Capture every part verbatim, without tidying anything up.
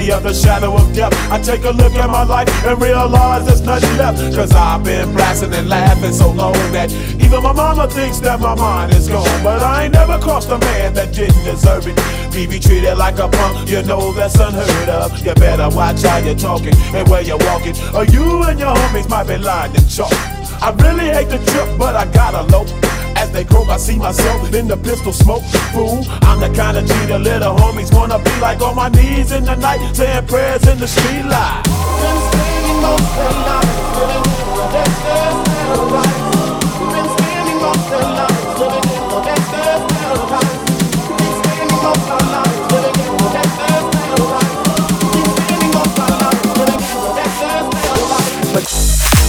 the other shadow of death. I take a look at my life and realize there's nothing left. Cause I've been blasting and laughing so long that even my mama thinks that my mind is gone. But I ain't never crossed a man that didn't deserve it. Be be treated like a punk, you know that's unheard of. You better watch how you're talking and where you're walking, or you and your homies might be lying in chalk. I really hate the trip, but I gotta low. As they croak, I see myself in the pistol smoke. Fool, I'm the kind of G the little homies wanna be like, on my knees in the night, saying prayers in the street light. Been spending most of the night living in the Dexter's paradise. Been spending most of the night living in the Dexter's paradise. Been spending most of the night living in the Dexter's paradise. Been spending most of the night living in the Dexter's paradise.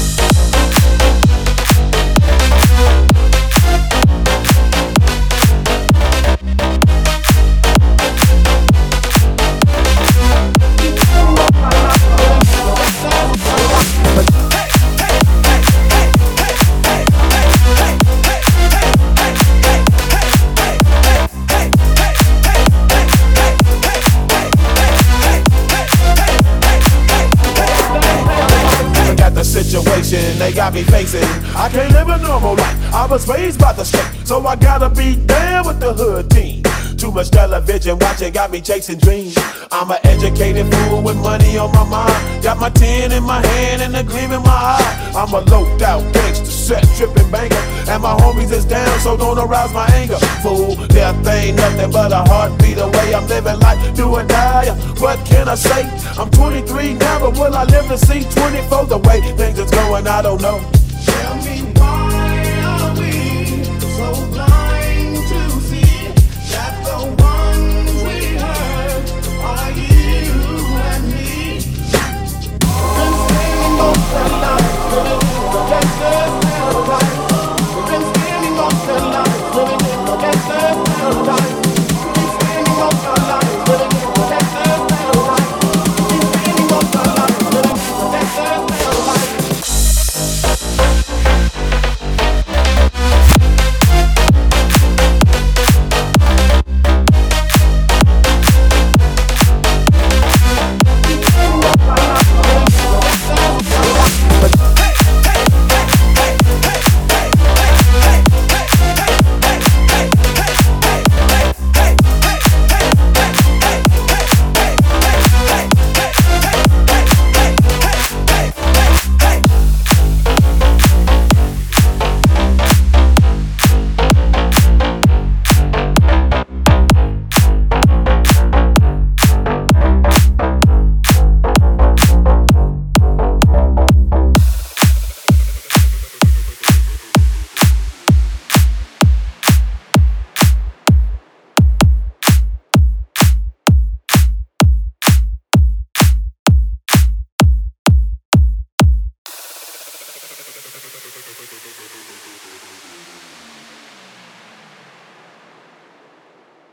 Situation they got me facing, I can't live a normal life. I was raised by the street, so I gotta be down with the hood team. Too much television watching got me chasing dreams. I'm an educated fool with money on my mind. Got my tin in my hand and a gleam in my eye. I'm a loped out gangster, set tripping banker, and my homies is down, so don't arouse my anger. Fool, death ain't nothing but a heartbeat away. I'm living life, do or die. What can I say? I'm twenty-three now, but will I live to see twenty-four? The way things is going, I don't know. Tell me